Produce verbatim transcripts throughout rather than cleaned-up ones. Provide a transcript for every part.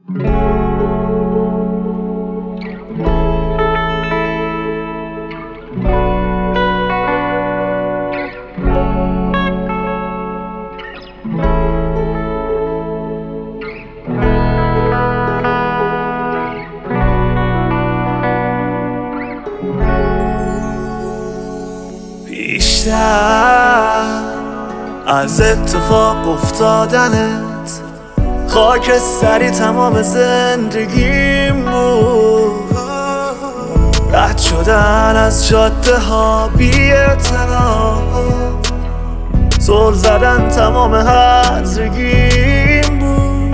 بیشتر از اتفاق افتادنت خاکستری تمام زندگیم بود. رد شدن از جاده ها بی اعتنا، زل زدن تمام هرزگیم بود.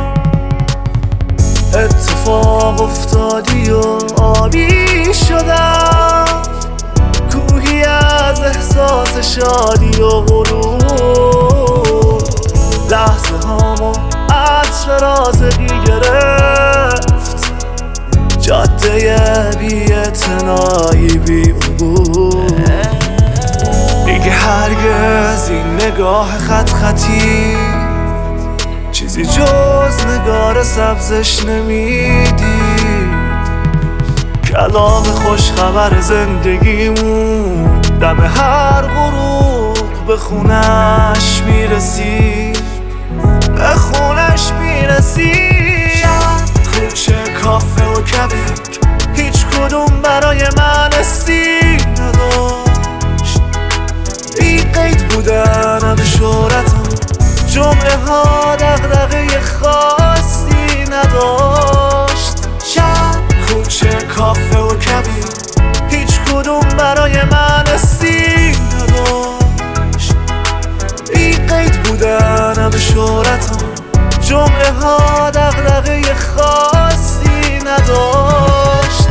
اتفاق افتادی و آبی شدم، کوهی از احساس شادی و غرور. لحظه هامو عطر رازقی گرفت، جاده بی اعتنایی بی عبور. دیگه هرگز این نگاه خط خطی چیزی جز نگار سبزش نمیدید. کلام خوش خبر زندگیمون دم هر غروب به خونش میرسی، به خونش میرسی. کوچه، کافه و کبک هیچ کدوم برای من استی نداشت. بی قید بودن همه شهرتم، جمعه ها دغدغه خاصی نداشت. کوچه، کافه و کبک هیچ کدوم برای من استی نداشت. بی قید بودن همه شهرتم، جمعه ها دغدغه خاصی نداشت.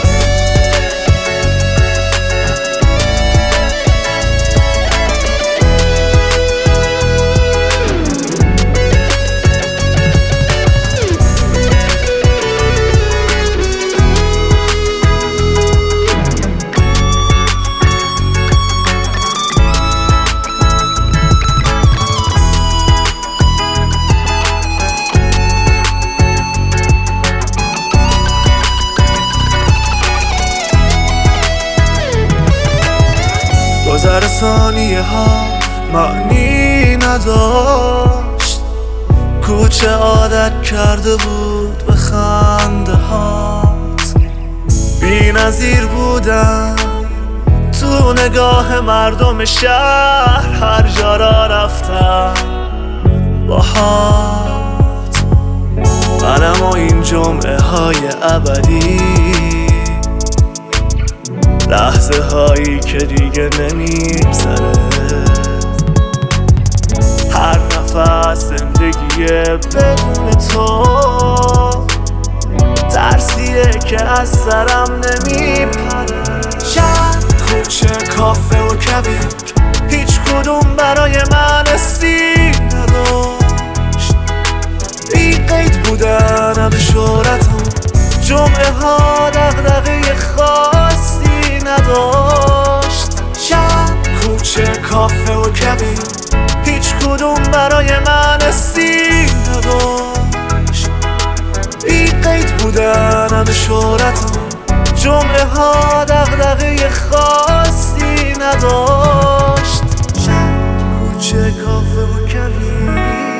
گذر ثانیه ها معنی نداشت. کوچه عادت کرده بود به خنده هات. بی نظیر بودم تو نگاه مردم شهر، هر جا را رفتم باهات. منم و این جمعه های ابدی، لحظه هایی که دیگه نمیگذره. هر نفس زندگیه بدون تو، ترسیه که از سرم نمیپره. کوچه، کافه و کبک هیچ کدوم برای من استی نداشت. بی قید بودن همه شهرتم، جمعه ها دغدغه خاصی نداشت. کوچه، کافه و کبک هیچ کدوم برای من استی نداشت. بی قید بودن همه شهرتم، جمعه ها دغدغه خاصی نداشت. کوچه، کافه و کبک